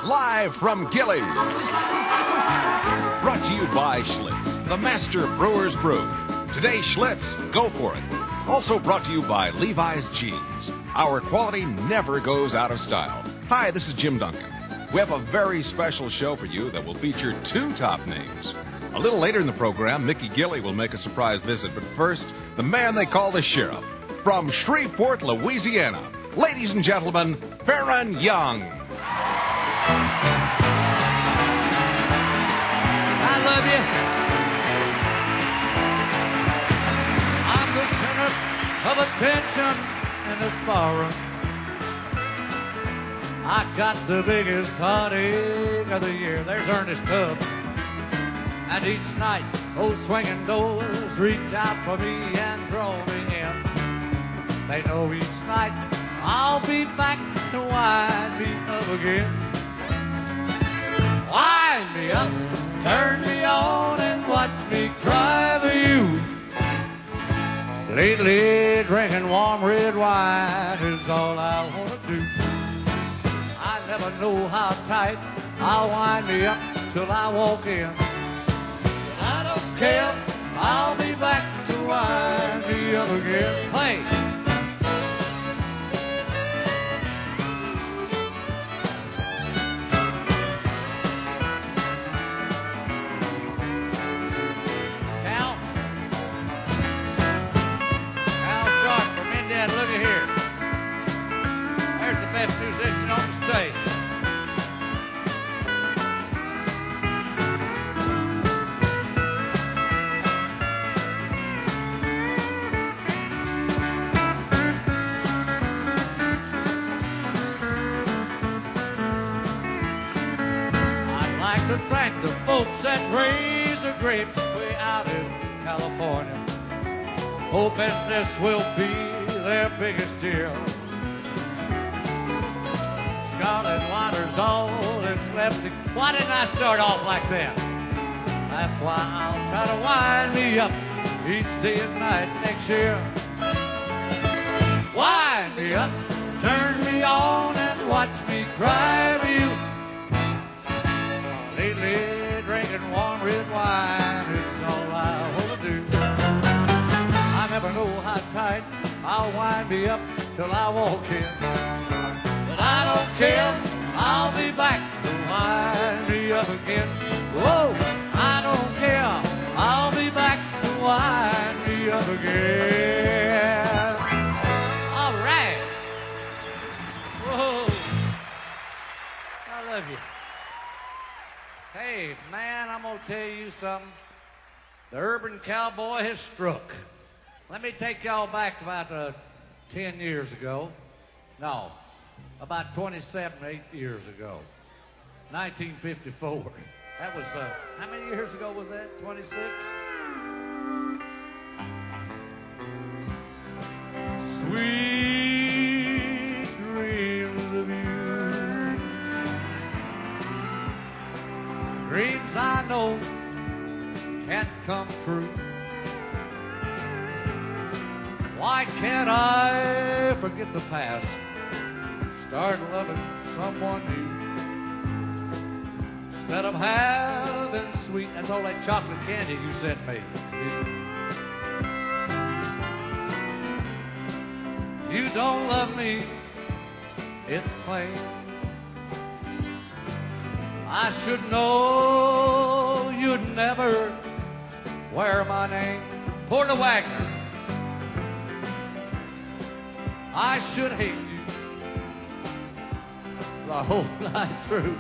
live from Gillies. Brought to you by Schlitz, the master brewer's brew. Today, Schlitz, go for it. Also brought to you by Levi's Jeans. Our quality never goes out of style. Hi, this is Jim Duncan. We have a very special show for you that will feature two top names. A little later in the program, Mickey Gilley will make a surprise visit. But first, the man they call the sheriff. From Shreveport, Louisiana, ladies and gentlemen, Farron Young. I love you. I'm the center of attention in this barroom. I got the biggest heartache of the year. There's Ernest Tubb. And each night, those swinging doors reach out for me and draw me in. They know each night I'll be back to wind me up again. Wind me up, turn me on, and watch me cry for you. Lately, drinking warm red wine is all I want to do. I never know how tight I'll wind me up till I walk in. I don't care, I'll be back to wind me up again. Play. Cal Sharp from Indiana, look at here. There's the best musician on the stage. To thank the folks that raise the grapes way out in California, hoping this will be their biggest year. Scarlet water's all that's left. Why didn't I start off like that? That's why I'll try to wind me up each day and night next year. Wind me up, turn me on, and watch me cry for you. Lately, drinking warm red wine is all I want to do. I never know how tight I'll wind me up till I walk in. But I don't care, I'll be back to wind me up again. Whoa, I don't care, I'll be back to wind me up again. All right. Whoa, I love you. Hey, man, I'm going to tell you something. The urban cowboy has struck. Let me take y'all back about 10 years ago. No, about 27, 8 years ago. 1954. That was, how many years ago was that? 26? Sweet dreams of you. Dreams I know can't come true. Why can't I forget the past? Start loving someone new. Instead of having sweet, that's all that chocolate candy you sent me. You don't love me, it's plain. I should know you'd never wear my name. Porter Wagner. I should hate you the whole night through.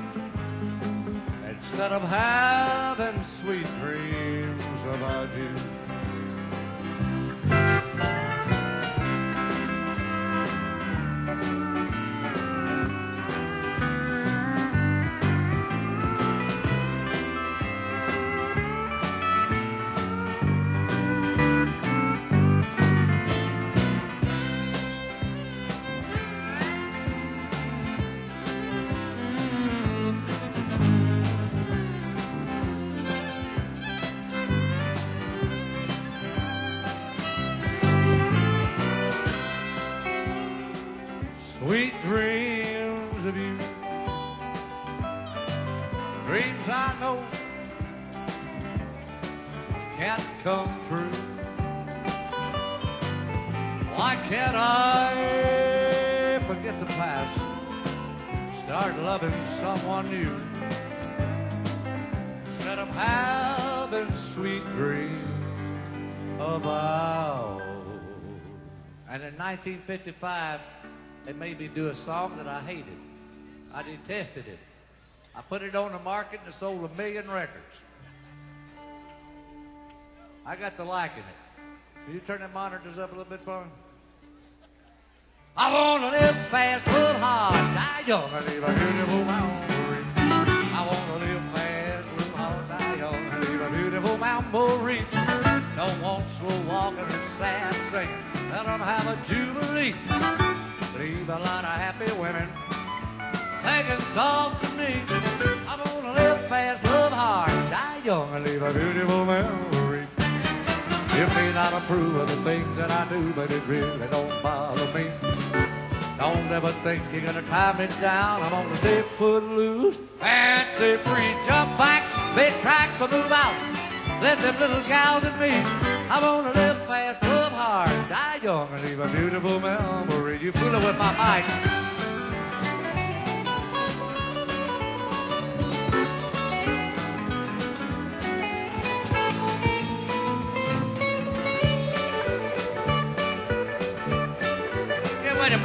Instead of having sweet dreams about you. Sweet dreams of you. dreams I know can't come true. Why can't I forget the past, start loving someone new, instead of having sweet dreams about? And in 1955, they made me do a song that I hated. I detested it. I put it on the market and it sold 1 million records. I got to liking it. Can you turn the monitors up a little bit for me? I want to live fast, live hard, die young, and leave a beautiful memory. I want to live fast, live hard, die young, and leave a beautiful memory. Don't want slow walking and sad singing. Let them have a jubilee. Leave a lot of happy women making thoughts of me. I want to live fast, live hard, die young, and leave a beautiful memory. You may not approve of the things that I do, but it really don't bother me. Don't ever think you're gonna tie me down. I'm gonna stay footloose, fancy free, jump back, big tracks will move out. Let them little gals and me. I wanna live fast, live hard, die young, and leave a beautiful memory. You fooling with my mic. Boy.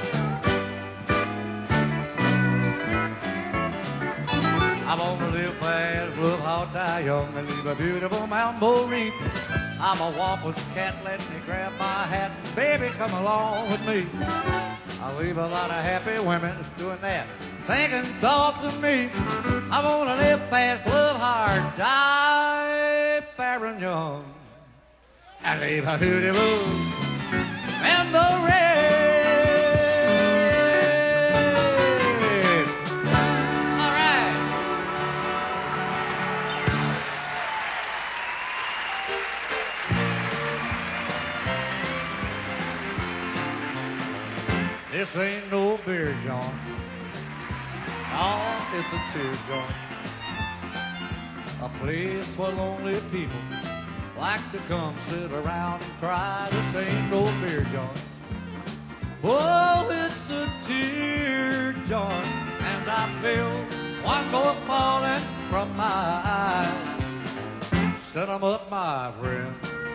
I wanna live fast, live hard, die young, and leave a beautiful memory. I'm a wampus cat, let me grab my hat. Baby, come along with me. I'll leave a lot of happy women that's doing that, thinking thoughts of me. I wanna live fast, live hard, die fair and young, and leave a beautiful memory. This ain't no beer joint. No, it's a tear joint. A place for lonely people like to come sit around and cry. This ain't no beer joint. Oh, it's a tear joint. And I feel one more falling from my eye. Set 'em up, my friend.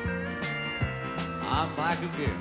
I'm back again.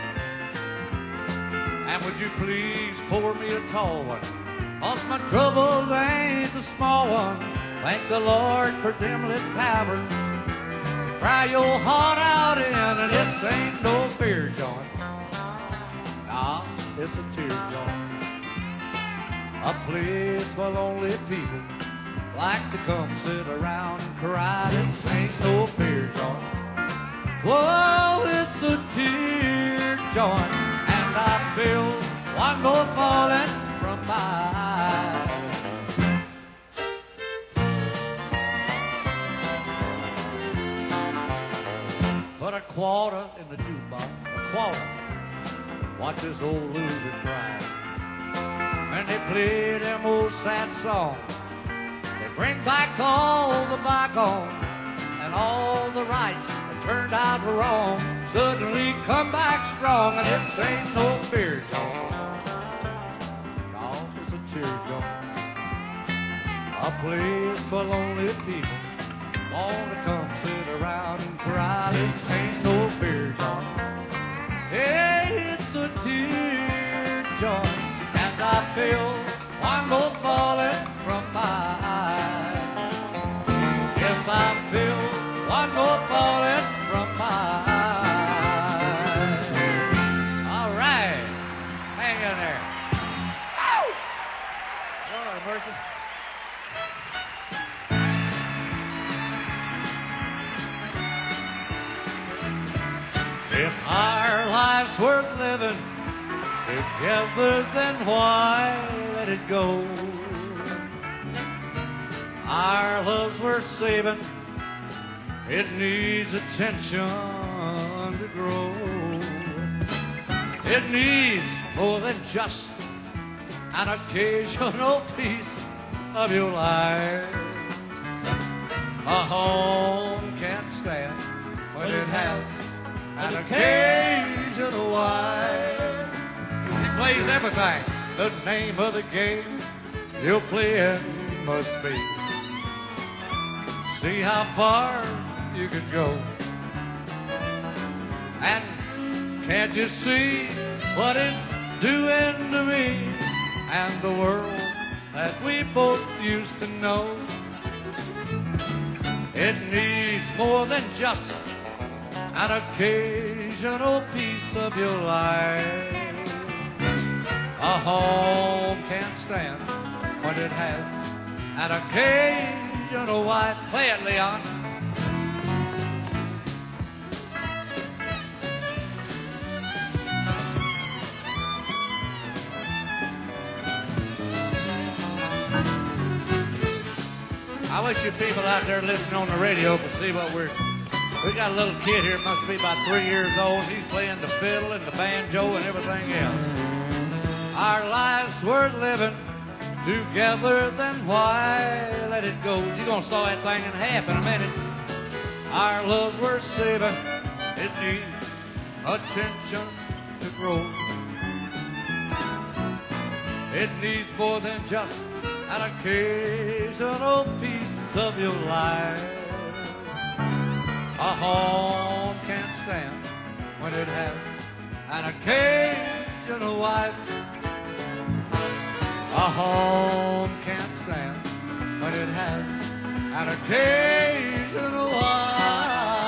And would you please pour me a tall one? 'Cause my troubles ain't the small one. Thank the Lord for dimly taverns. Cry your heart out in, and this ain't no beer joint. Nah, it's a tear joint. A place for lonely people like to come sit around and cry. This ain't no beer joint. Whoa, it's a tear joint. And I feel one more falling from my eye. Put a quarter in the jukebox, a quarter. Watch this old loser cry. And they play them old sad songs. They bring back all the bygones and all the rights that turned out wrong. Suddenly come back strong, and this ain't no beer joint. No, it's a tear joint. A place for lonely people wanna come sit around and cry. This ain't no beer joint. Hey, it's a tear joint. And I feel one more falling from my eye. Yes, I feel one more falling from my eye. In there. Ow! Lord have mercy. If our life's worth living together, then why let it go? Our love's worth saving. It needs attention to grow. It needs more than just an occasional piece of your life. A home can't stand when it has an occasional wife. It plays everything. The name of the game you're playing must be. See how far you can go. And can't you see what it's doing to me and the world that we both used to know? It needs more than just an occasional piece of your life. A home can't stand when it has an occasional wife. Play it, Leon. I wish you people out there listening on the radio could see what we got a little kid here, must be about 3 years old. He's playing the fiddle and the banjo and everything else. Our life's worth living together, then why let it go? You're gonna saw that thing in half in a minute. Our love's worth saving. It needs attention to grow. It needs more than just an occasional piece of your life. A home can't stand when it has an occasional wife. A home can't stand when it has an occasional wife.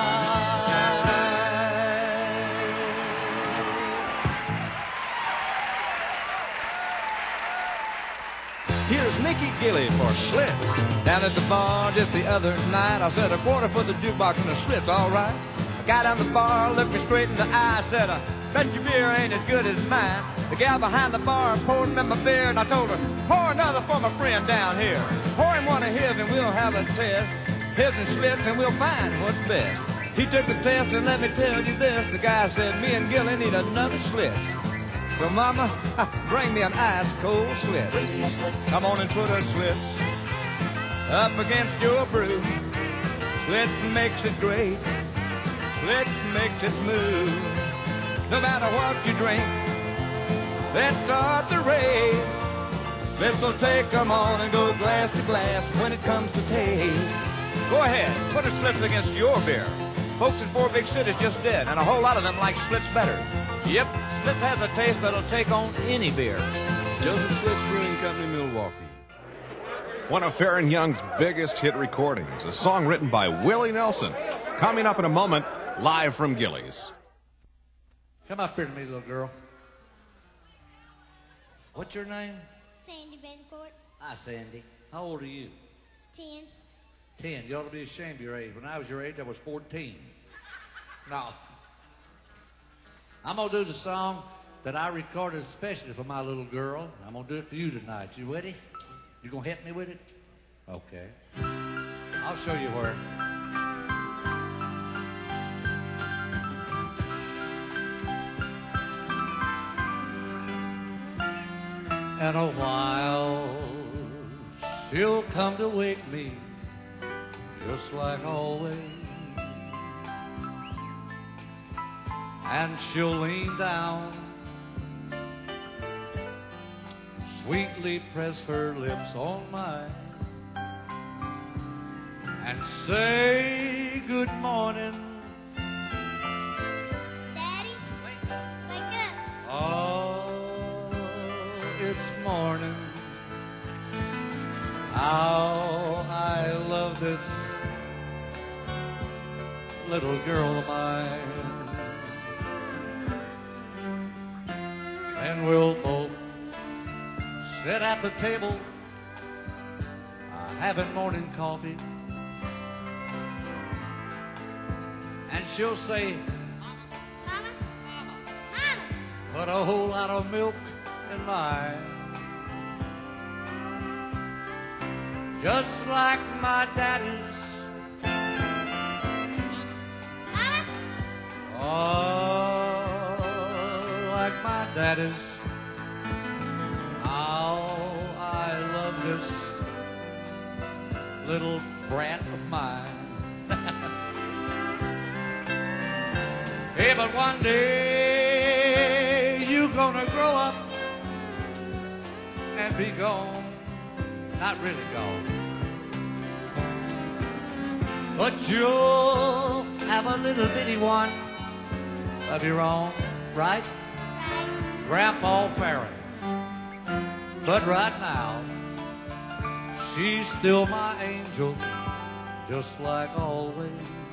Here's Mickey Gilley for Schlitz. Down at the bar just the other night, I said a quarter for the jukebox and a Schlitz, all right. I got down the bar, looked me straight in the eye, said, I bet your beer ain't as good as mine. The gal behind the bar poured me my beer, and I told her, pour another for my friend down here. Pour him one of his and we'll have a test. His and Schlitz and we'll find what's best. He took the test and let me tell you this. The guy said, me and Gilley need another Schlitz. So mama, bring me an ice cold Schlitz. Come on and put a Schlitz up against your brew. Schlitz makes it great. Schlitz makes it smooth. No matter what you drink, let's start the race. Schlitz will take 'em on and go glass to glass when it comes to taste. Go ahead, put a Schlitz against your beer. Folks in 4 big cities just did, and a whole lot of them like Schlitz better. Yep, Schlitz has a taste that'll take on any beer. Joseph Schlitz Brewing Company, Milwaukee. One of Farron Young's biggest hit recordings, a song written by Willie Nelson. Coming up in a moment, live from Gilley's. Come up here to me, little girl. What's your name? Sandy Bencourt, Hi, Sandy. How old are you? 10. 10. You ought to be ashamed of your age. When I was your age, I was 14. No. I'm going to do the song that I recorded especially for my little girl. I'm going to do it for you tonight. You ready? You going to help me with it? Okay. I'll show you where. In a while, she'll come to wake me, just like always. And she'll lean down, sweetly press her lips on mine, and say good morning. Daddy, wake up. Oh, it's morning. How I love this little girl of mine. And we'll both sit at the table, having morning coffee. And she'll say, Mama, Mama. put a whole lot of milk in mine. Just like my daddy's. Mama. Oh, like my daddy's. How I love this little brat of mine. Hey, but one day you're gonna grow up and be gone. Not really gone, but you'll have a little bitty one of your own, right? Right. Grandpa Farron. But right now, she's still my angel, just like always.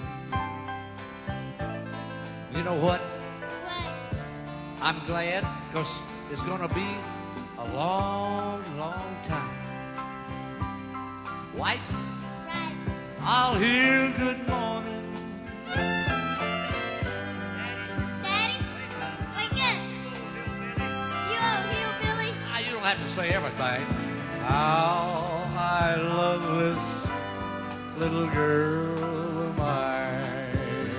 You know what? What? I'm glad, because it's going to be a long, long time. White, Right. I'll hear good morning. Daddy, wake up. You old hillbilly. Ah, you don't have to say everything. How I love this little girl of mine.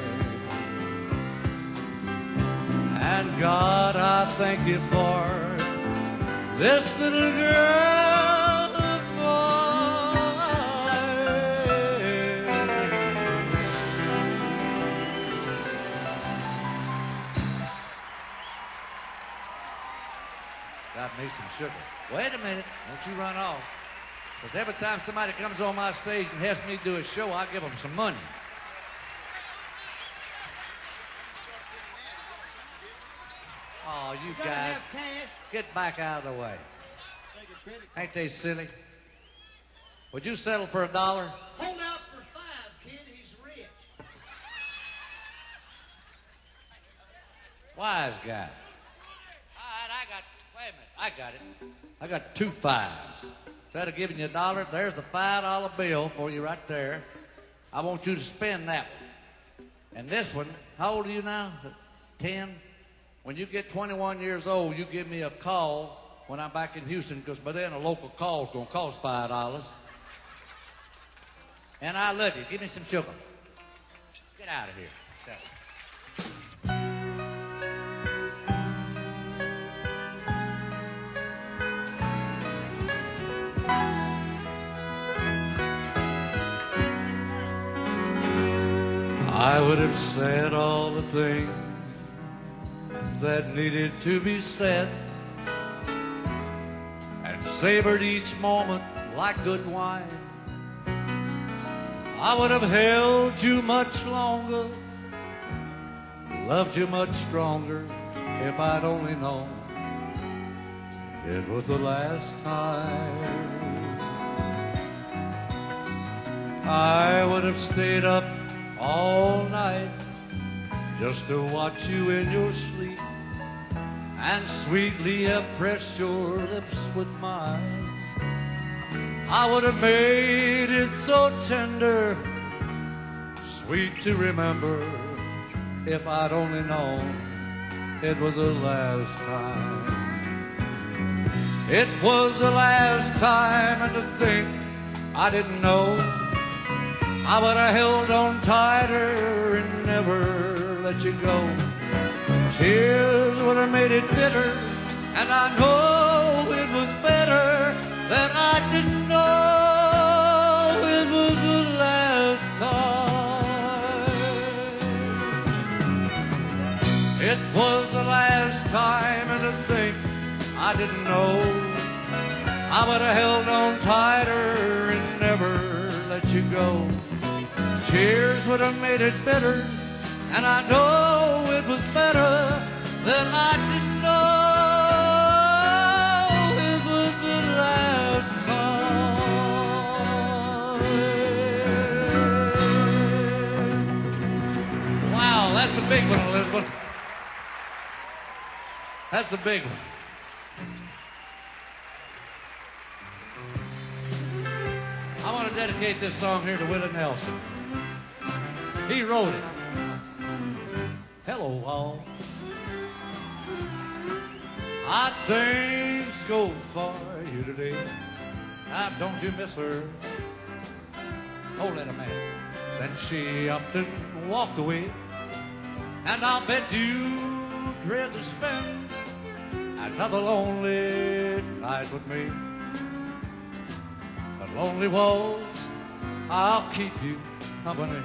And God, I thank you for this little girl of mine. Got me some sugar. Wait a minute. Don't you run off. Because every time somebody comes on my stage and has me do a show, I give them some money. Oh, you guys, get back out of the way. Ain't they silly? Would you settle for $1? Hold out for $5, kid. He's rich. Wise guy. All right, wait a minute, I got it. I got 2 5s. Instead of giving you $1, there's a $5 bill for you right there. I want you to spend that one. And this one, how old are you now? 10? When you get 21 years old, you give me a call when I'm back in Houston, because by then a local call is going to cost $5. And I love you. Give me some sugar. Get out of here. I would have said all the things that needed to be said and savored each moment like good wine. I would have held you much longer, loved you much stronger if I'd only known it was the last time. I would have stayed up all night just to watch you in your sleep and sweetly have pressed your lips with mine. I would have made it so tender, sweet to remember, if I'd only known it was the last time. It was the last time, and to think I didn't know, I would have held on tighter and never let you go. Tears would have made it bitter, and I know it was better that I didn't know it was the last time. It was the last time, and to think I didn't know, I would have held on tighter and never let you go. Tears would have made it bitter, and I know it was better that I didn't know it was the last time. Wow, that's the big one, Elizabeth. That's the big one. I want to dedicate this song here to Willie Nelson. He wrote it. Hello, walls. How'd things go for you today? Now, don't you miss her? Hold it a minute. Since she up and walked away, and I'll bet you dread to spend another lonely night with me. But lonely walls I'll keep you company.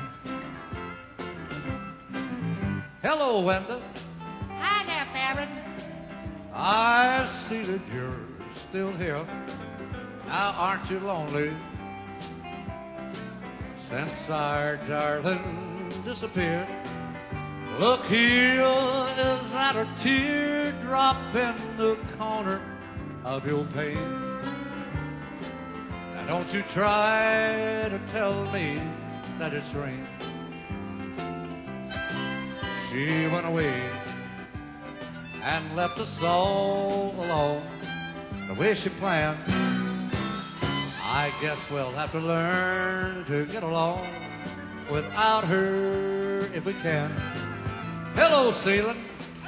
Hello, Wenda. Hi there, Baron. I see that you're still here. Now, aren't you lonely? Since our darling disappeared. Look, here is that a teardrop in the corner of your pane. Now, don't you try to tell me that it's rain. She went away and left us all alone the way she planned. I guess we'll have to learn to get along without her if we can. Hello, ceiling.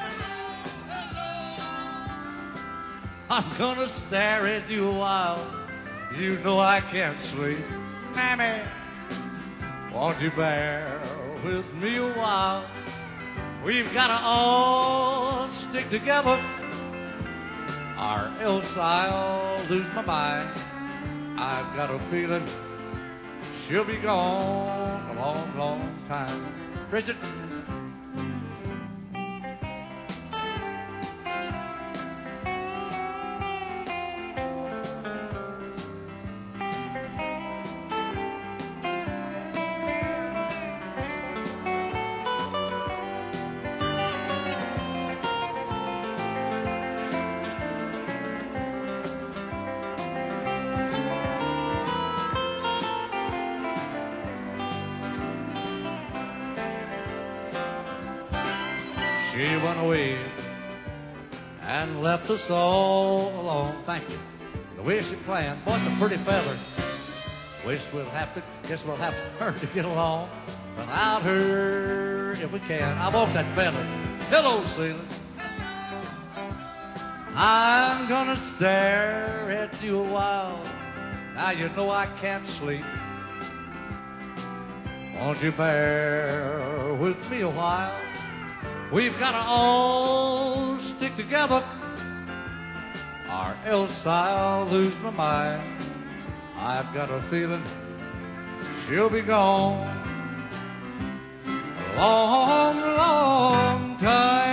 I'm gonna stare at you a while. You know I can't sleep. Mammy, won't you bear with me a while? We've gotta all stick together, or else I'll lose my mind. I've got a feeling she'll be gone a long, long time. Bridget. She went away and left us all alone. Thank you. The way she planned, boy, it's a pretty feather. Guess we'll have to learn to get along without her if we can. I want that feather. Hello, ceiling. I'm gonna stare at you a while. Now you know I can't sleep. Won't you bear with me a while? We've got to all stick together, or else I'll lose my mind. I've got a feeling she'll be gone a long, long time.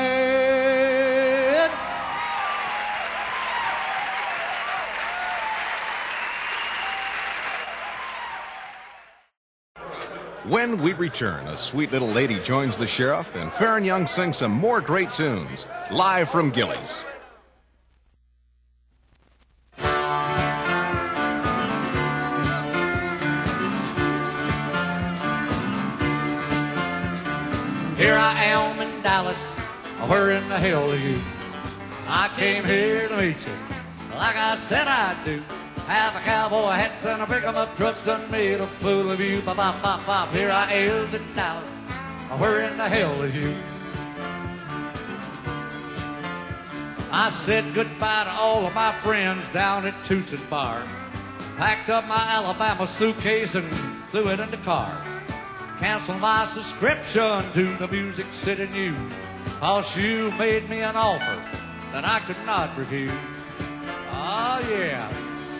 When we return, a sweet little lady joins the sheriff, and Farron Young sings some more great tunes, live from Gillies. Here I am in Dallas, where in the hell are you? I came here to meet you, like I said I'd do. Have a cowboy hats and a pick-em-up trucks done made a fool of you. Bop, bop, bop, bop. Here I is in Dallas. Where in the hell is you? I said goodbye to all of my friends down at Toots's Bar. Packed up my Alabama suitcase and threw it in the car. Canceled my subscription to the Music City News, 'cause you made me an offer that I could not refuse. Oh, yeah.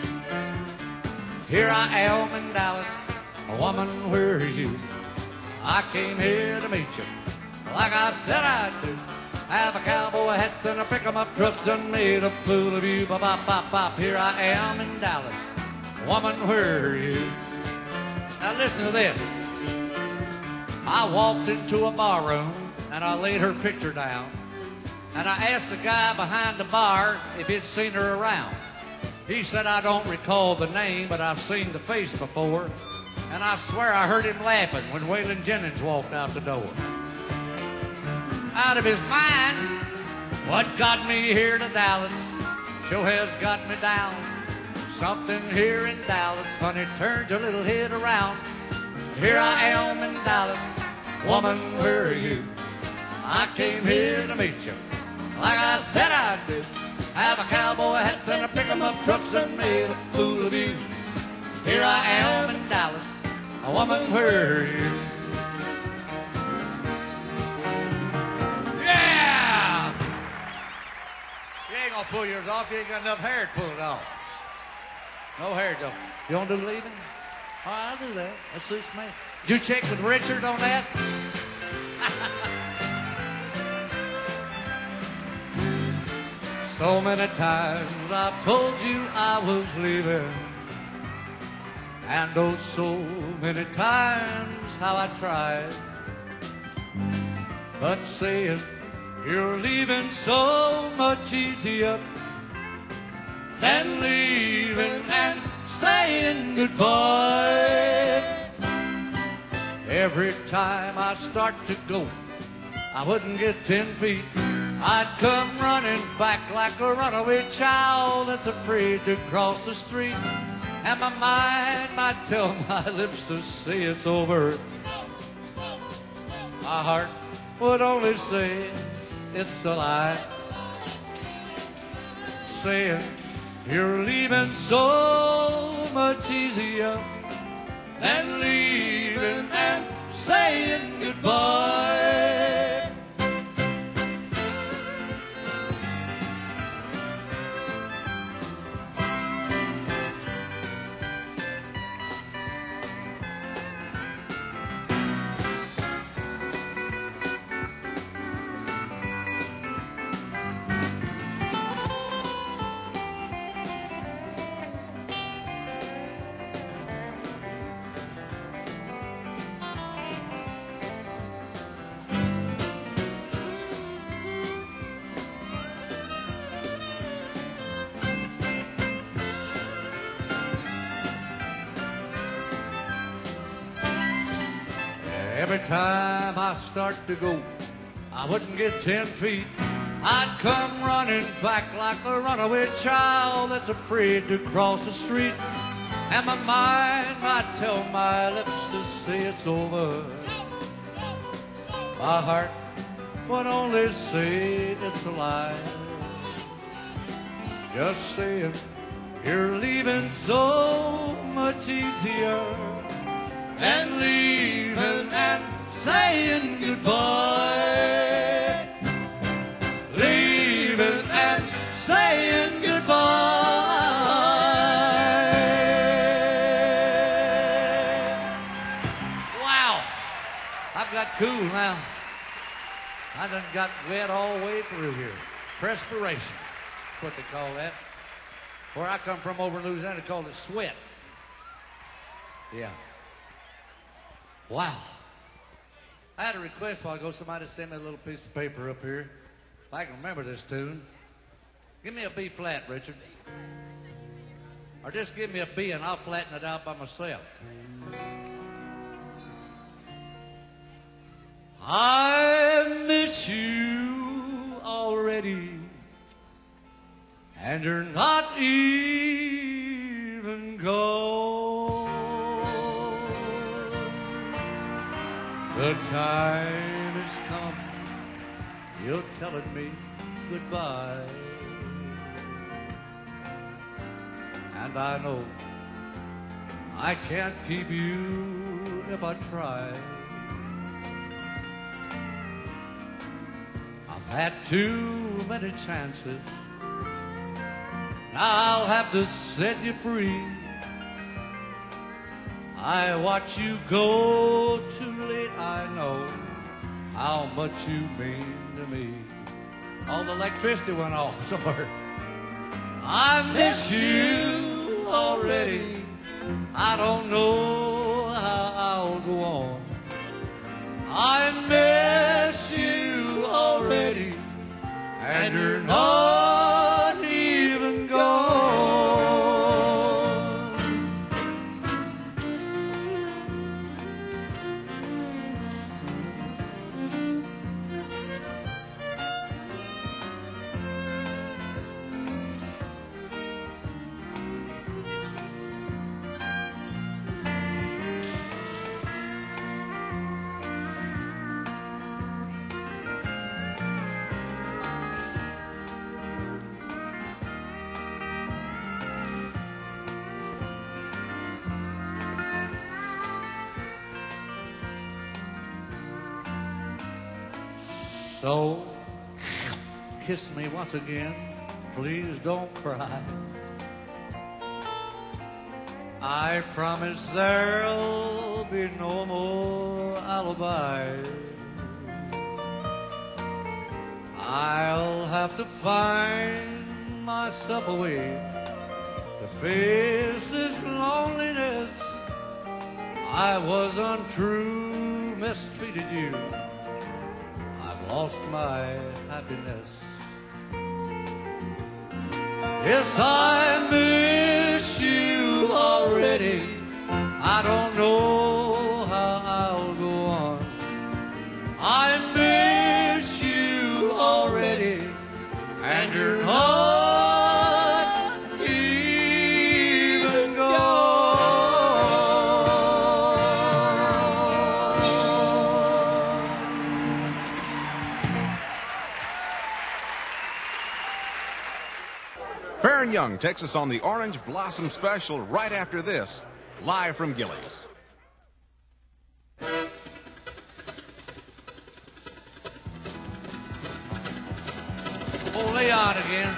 Here I am in Dallas, a woman, where are you? I came here to meet you, like I said I'd do. Have a cowboy hats and a pick-em-up trucks done made a fool of you. Bop, bop, bop, bop. Here I am in Dallas, a woman, where are you? Now listen to this. I walked into a bar room and I laid her picture down, and I asked the guy behind the bar if he'd seen her around. He said, I don't recall the name, but I've seen the face before. And I swear I heard him laughing when Waylon Jennings walked out the door. Out of his mind, what got me here to Dallas sure has got me down. Something here in Dallas, honey, turned your little head around. Here I am in Dallas, woman, where are you? I came here to meet you, like I said I'd do. Have a cowboy hat and a pick-em-up trucks and made a fool of you. Here I am in Dallas, a woman, where are you? Yeah! You ain't gonna pull yours off. You ain't got enough hair to pull it off. No hair, Joe. You want to do leaving? I'll do that. That suits me. Did you check with Richard on that? So many times I've told you I was leaving, and oh, so many times how I tried. But saying you're leaving so much easier than leaving and saying goodbye. Every time I start to go, I wouldn't get 10 feet. I'd come running back like a runaway child that's afraid to cross the street. And my mind might tell my lips to say it's over. My heart would only say it's a lie. Saying you're leaving so much easier than leaving and saying goodbye. Every time I start to go, I wouldn't get 10 feet. I'd come running back like a runaway child that's afraid to cross the street. And my mind might tell my lips to say it's over. My heart would only say it's a lie. Just saying you're leaving so much easier than leaving and saying goodbye. Leaving and saying goodbye. Wow, I've got cool now. I done got wet all the way through here. Perspiration, that's what they call that. Where I come from over in Louisiana, they call it sweat. Yeah. Wow. I had a request a while ago. Somebody sent me a little piece of paper up here. If I can remember this tune. Give me a B flat, Richard. Or just give me a B and I'll flatten it out by myself. I miss you already, and you're not even gone. The time has come, you're telling me goodbye. And I know I can't keep you if I try. I've had too many chances. Now I'll have to set you free. I watch you go too late, I know how much you mean to me. All the electricity went off somewhere. I miss you already. I don't know how I'll go on. I miss you already, and you're not even gone. So, kiss me once again. Please don't cry. I promise there'll be no more alibis. I'll have to find myself a way to face this loneliness. I was untrue, mistreated you. I've lost my happiness. Yes, I miss you already. I don't know how I'll go on. I miss you already, and you're not even gone. Farron Young takes us on the Orange Blossom Special right after this, live from Gilley's. Oh, Leon again.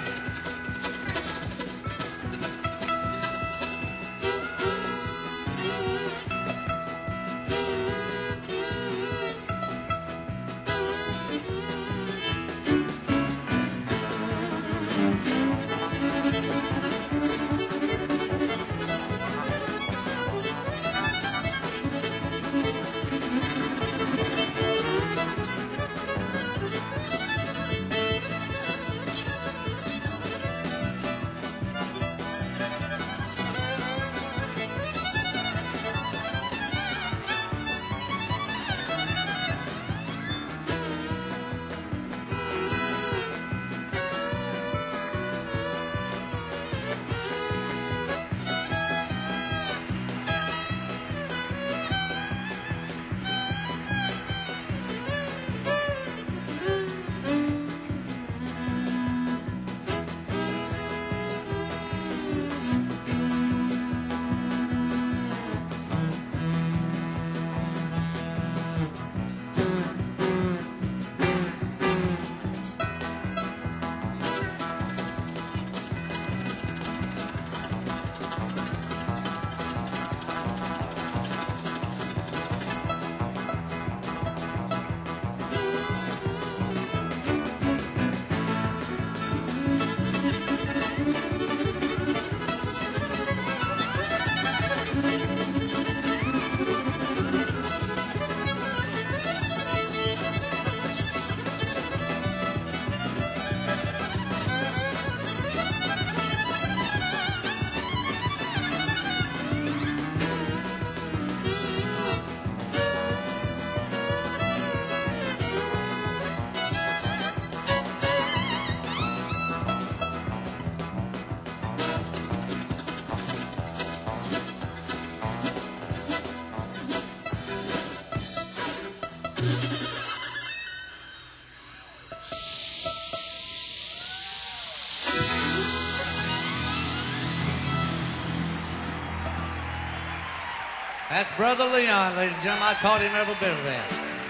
That's Brother Leon, ladies and gentlemen. I taught him every bit of that.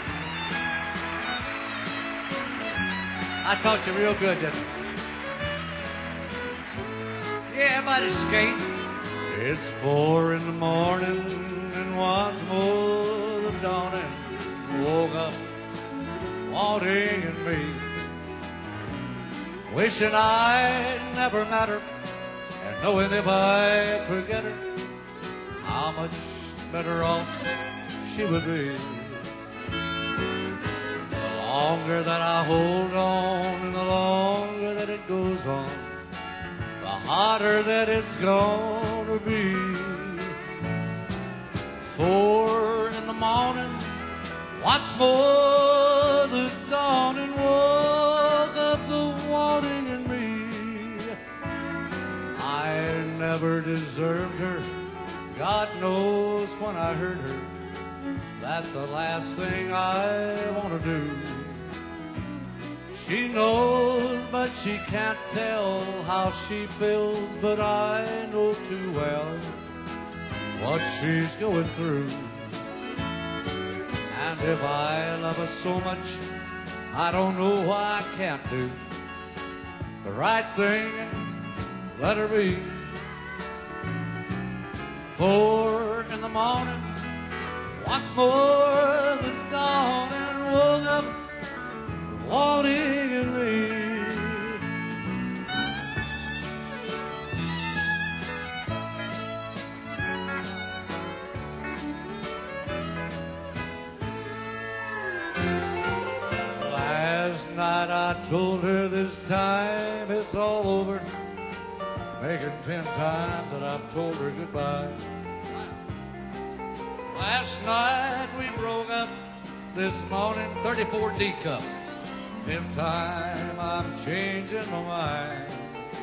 I taught you real good, didn't I? Yeah, everybody's skating. It's 4 in the morning and once more the dawning woke up wanting in me, wishing I'd never met her and knowing if I forget her how much better off she would be. The longer that I hold on and the longer that it goes on, the harder that it's gonna be. 4 in the morning, once more the dawning woke up the wanting in me. I never deserved her, God knows when I hurt her. That's the last thing I want to do. She knows, but she can't tell how she feels, but I know too well what she's going through. And if I love her so much, I don't know why I can't do the right thing and let her be. 4 in the morning, once more the dawn, and woke up wanting in me. Last night I told her this time it's all over, making 10 times that I've told her goodbye. Last night we broke up, this morning 34 D cup. 10th time I'm changing my mind.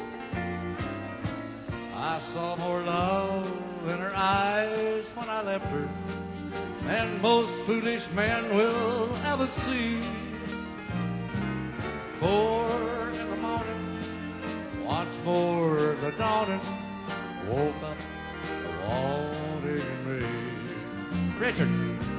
I saw more love in her eyes when I left her than most foolish men will ever see. 4 in the morning, once more the dawning, woke up wanting me. Richard.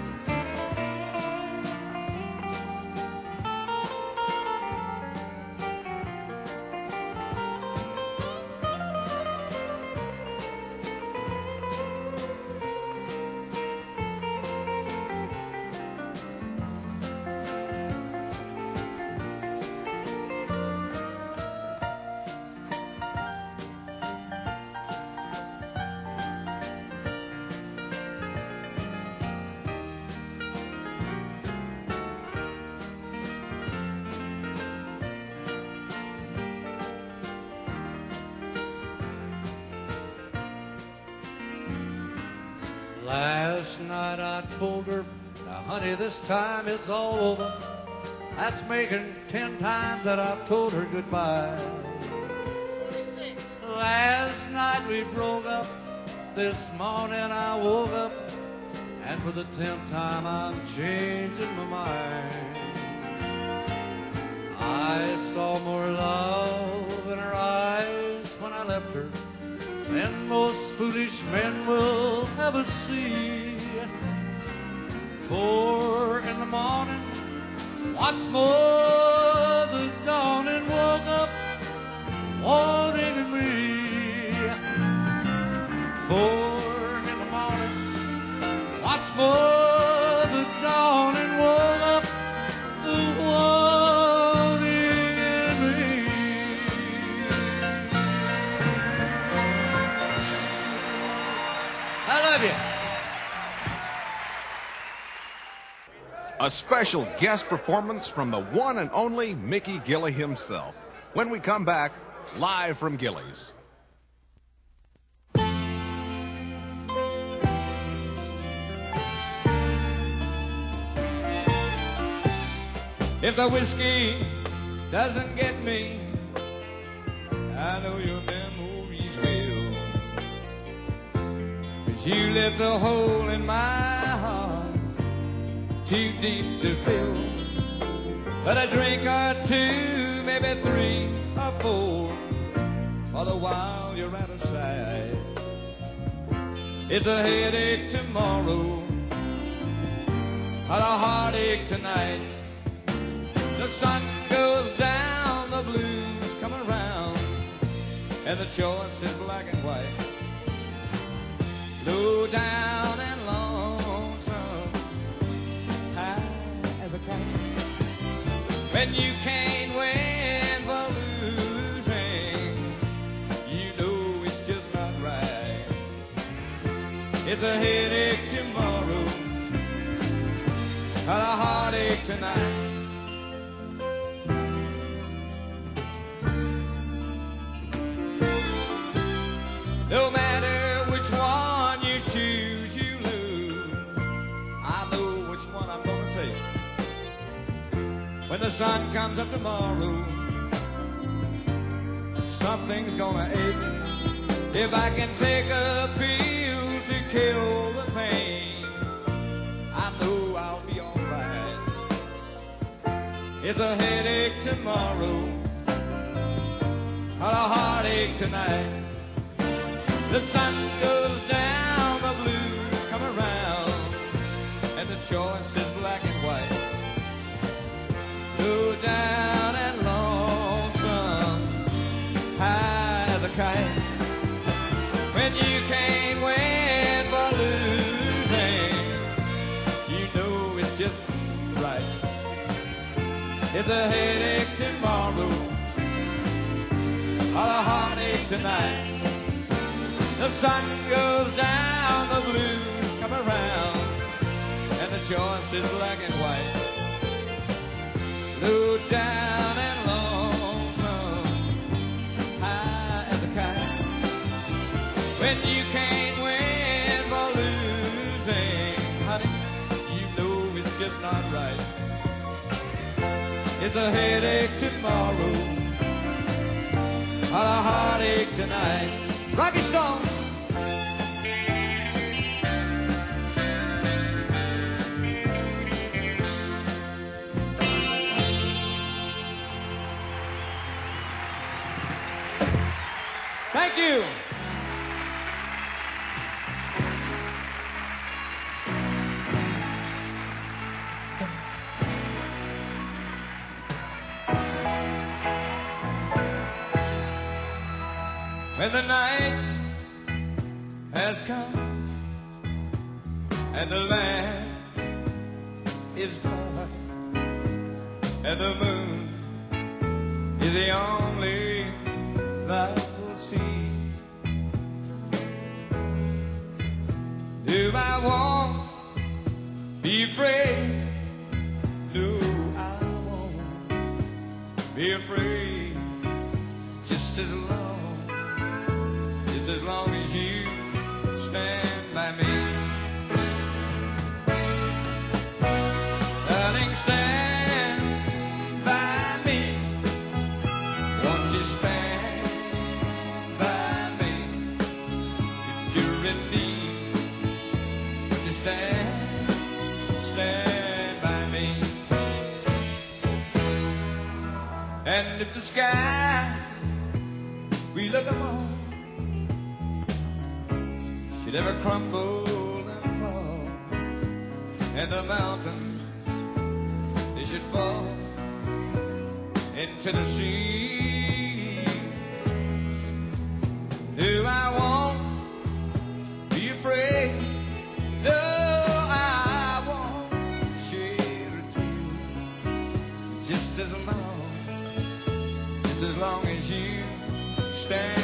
Last night I told her, now honey, this time it's all over. That's making 10 times that I've told her goodbye. 46. Last night we broke up, this morning I woke up, and for the 10th time I'm changing my mind. I saw more love in her eyes when I left her than most foolish men will ever see. 4 in the morning, once more the dawning, woke up wanting me. 4 in the morning, once more the dawning, woke up wanting me. I love you. A special guest performance from the one and only Mickey Gilley himself. When we come back, live from Gilley's. If the whiskey doesn't get me, I know your memories will. 'Cause you left a hole in my heart too deep to fill. But a drink or two, maybe 3 or 4, all the while you're out of sight. It's a headache tomorrow, or a heartache tonight. The sun goes down, the blues come around, and the choice is black and white. Low down and lonesome, high as a kite. When you can't win for losing, you know it's just not right. It's a headache tomorrow, or a heartache tonight. No matter which one you choose, you lose. I know which one I'm gonna take. When the sun comes up tomorrow, something's gonna ache. If I can take a pill to kill the pain, I know I'll be alright. It's a headache tomorrow, or a heartache tonight. The sun goes down, the blues come around, and the choice is black and white. Low down and lonesome, high as a kite. When you can't win It's a headache tomorrow, or a heartache tonight. The sun goes down, the blues come around, and the choice is black and white. Low down and lonesome, high as a kite. When you can't win for losing, honey, you know it's just not right. It's a headache tomorrow, or a heartache tonight. Rocky Stone. Thank you. When the night has come and the land is dark and the moon is the only light we'll see, do I won't be afraid? No, I won't be afraid. Just as long as you stand by me. Darling, stand by me. Won't you stand by me? If you're in need, won't you stand by me? And if the sky we look upon should ever crumble and fall, and the mountains, they should fall into the sea, do I won't be afraid? No, I won't shed a tear. Just as long as you stand.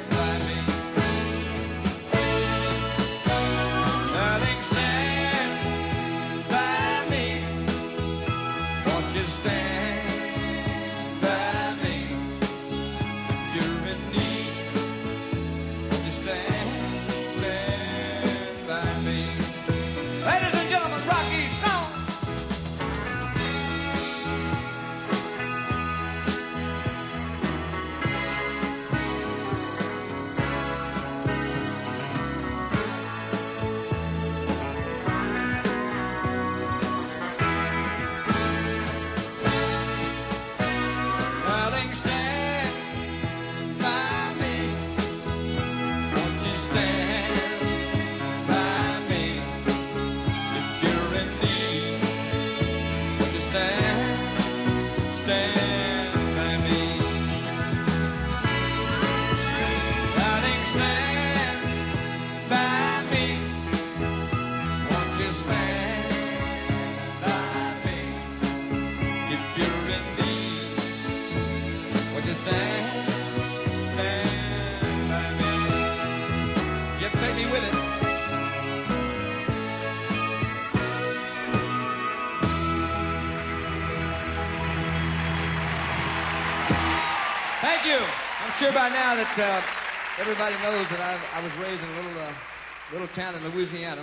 Thank you. I'm sure by now that everybody knows that I was raised in a little town in Louisiana.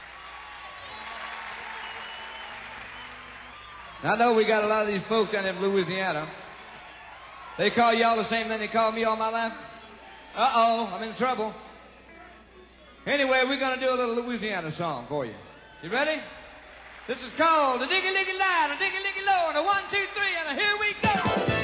And I know we got a lot of these folks down in Louisiana. They call y'all the same thing they called me all my life. Uh-oh, I'm in trouble. Anyway, we're going to do a little Louisiana song for you. You ready? This is called the Diggy-Liggy Lie, the Diggy-Liggy Low, and a 1, 2, 3, and a here we go.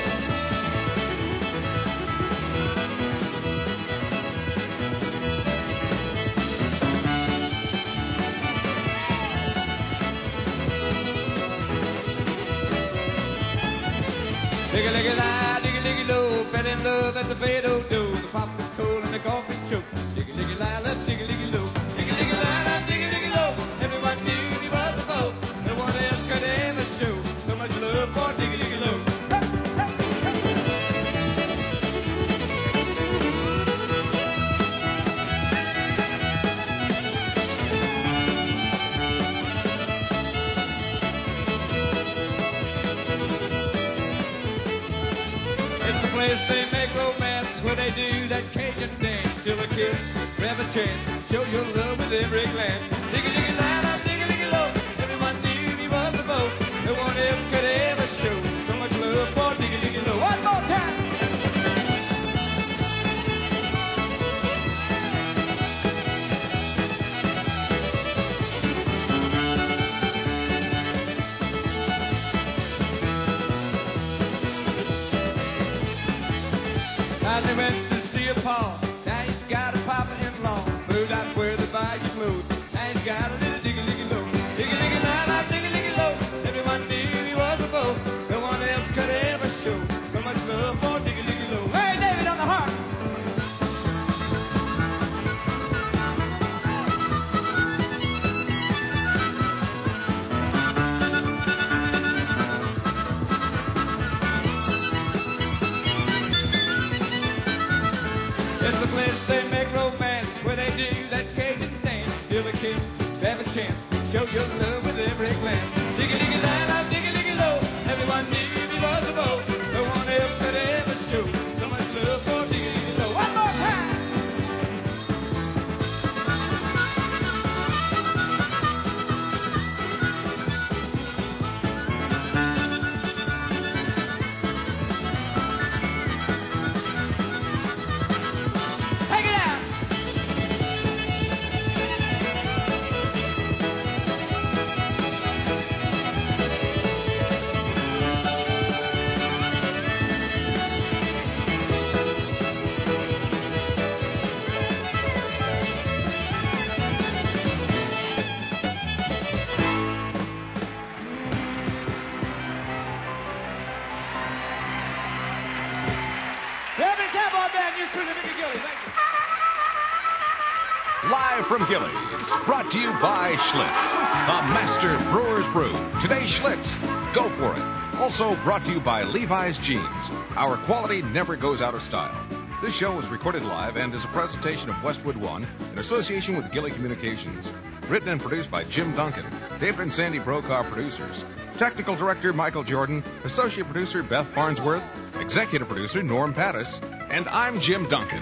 Diggy-liggy-lie, diggy-liggy-low, fell in love at the Fado-Do. The pop was cold and the coffee choked. Diggy-liggy-lie, left diggy-liggy-low. Diggy-liggy-lie, left diggy-liggy-low. Everyone knew he was a foe. No one else could ever show so much love for diggy-liggy-low. place they make romance, where they do that Cajun dance. Still a kiss, grab a chance, show your love with every glance. Diggy diggy line, diggy diggy low. Everyone knew he was the beau. No one else could ever show so much love for diggy diggy low. One more time. They went to see a Paul. Now he's got a papa in law. Moved out where the bayou flows. Now he's got a little diggy diggy low. Diggy diggy la, diggy diggy low. Everyone knew he was a beau. No one else could ever show so much love for diggy diggy low. Hey, David on the harp. It's a place they make romance, where they do that Cajun dance. Still a kiss, grab a chance, show your love with every glance. Diggy diggy line, diggy diggy low. Everyone knew he was a beau. No one else could ever show so much love for diggy diggy low. One more time. Take it out. Reverend Cowboy Band, you're truly Mickey Gilly. Thank you. Live from Gillies, brought to you by Schlitz, the Master Brewer's Brew. Today's Schlitz, go for it. Also brought to you by Levi's Jeans. Our quality never goes out of style. This show was recorded live and is a presentation of Westwood One in association with Gilly Communications. Written and produced by Jim Duncan, David and Sandy Brokaw producers. Technical Director Michael Jordan, Associate Producer Beth Farnsworth, Executive Producer Norm Pattis, and I'm Jim Duncan.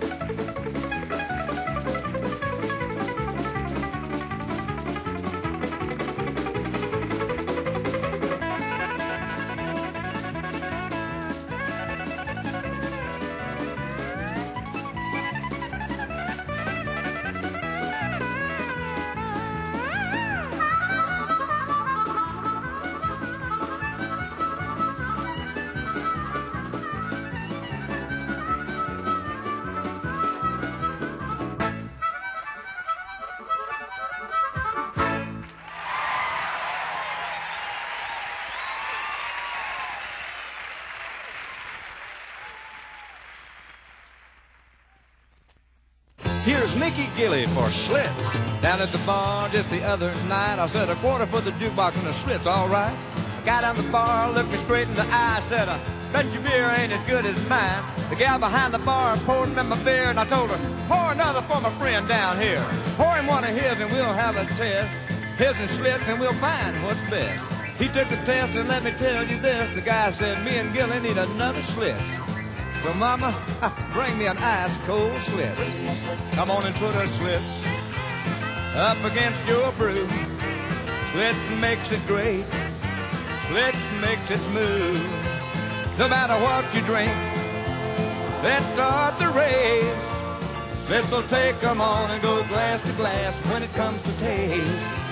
Here's Mickey Gilly for Schlitz. Down at the bar just the other night, I said a quarter for the jukebox and the Schlitz, all right. I got down the bar, looked me straight in the eye, said, I bet your beer ain't as good as mine. The gal behind the bar poured me my beer, and I told her, pour another for my friend down here. Pour him one of his and we'll have a test. His and Schlitz and we'll find what's best. He took the test and let me tell you this. The guy said, me and Gilly need another Schlitz. So, Mama, bring me an ice-cold Schlitz. Come on and put a Schlitz up against your brew. Schlitz makes it great. Schlitz makes it smooth. No matter what you drink, let's start the race. Schlitz will take 'em on and go glass to glass when it comes to taste.